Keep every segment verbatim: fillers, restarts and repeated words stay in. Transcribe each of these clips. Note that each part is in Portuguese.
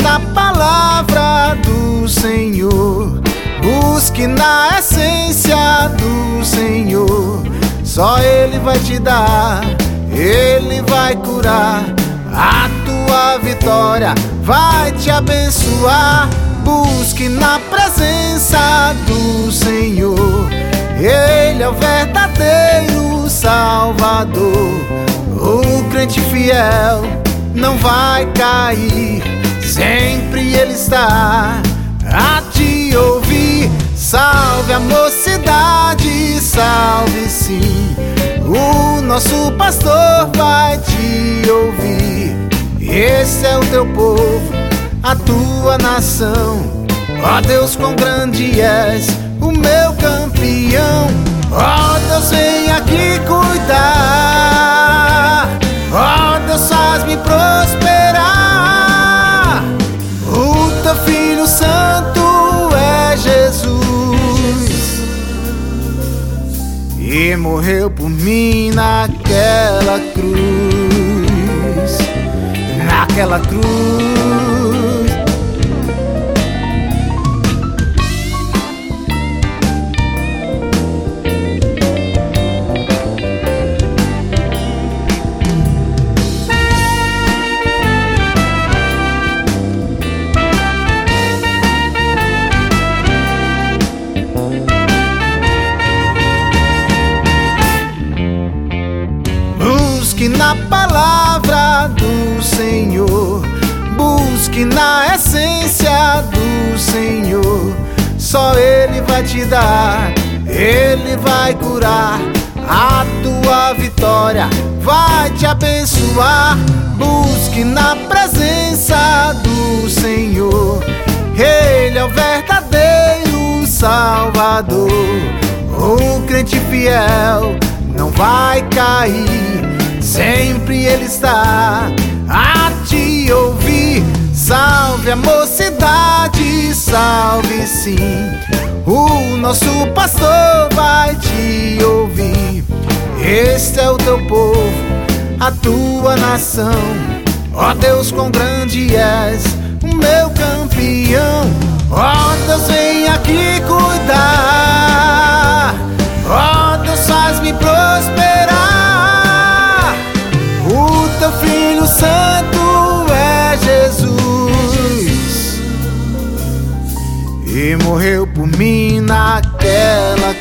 na palavra do Senhor, busque na essência do Senhor. Só Ele vai te dar, Ele vai curar. A tua vitória vai te abençoar. Busque na presença do Senhor, Ele é o verdadeiro Salvador. O crente fiel não vai cair, sempre Ele está a te ouvir. Salve a mocidade, salve sim, o nosso pastor vai te ouvir. Esse é o teu povo, a tua nação. Ó Deus, quão grande és, o meu campeão. Ó Deus, vem aqui cuidar. Ó Deus, faz-me prosperar. O teu Filho Santo é Jesus, e morreu por mim naquela cruz, naquela cruz. Busque na palavra do Senhor, busque na essência do Senhor. Só Ele vai te dar, Ele vai curar. A tua vitória vai te abençoar. Busque na presença do Senhor, Ele é o verdadeiro Salvador. O crente fiel não vai cair, sempre Ele está a te ouvir. Salve a mocidade, salve sim, o nosso pastor vai te ouvir. Este é o teu povo, a tua nação. Ó Deus, quão grande és, o meu campeão. Ó Deus, vem aqui cuidar. Ó Deus, faz-me prosperar. O teu Filho Santo é Jesus, e morreu por mim naquela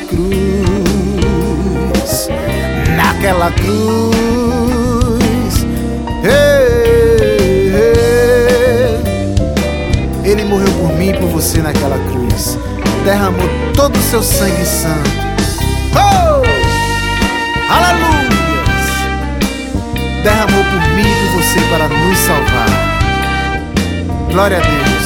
cruz, naquela cruz. Ei, ei. Ele morreu por mim e por você naquela cruz, derramou todo o seu sangue santo. Oh! Aleluia! Derramou por mim e por você para nos salvar. Glória a Deus.